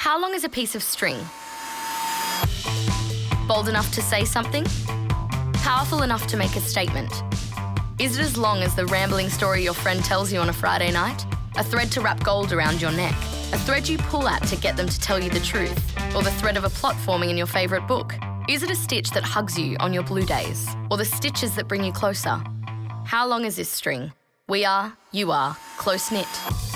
How long is a piece of string? Bold enough to say something? Powerful enough to make a statement? Is it as long as the rambling story your friend tells you on a Friday night? A thread to wrap gold around your neck? A thread you pull at to get them to tell you the truth? Or the thread of a plot forming in your favourite book? Is it a stitch that hugs you on your blue days? Or the stitches that bring you closer? How long is this string? We are, you are, close-knit.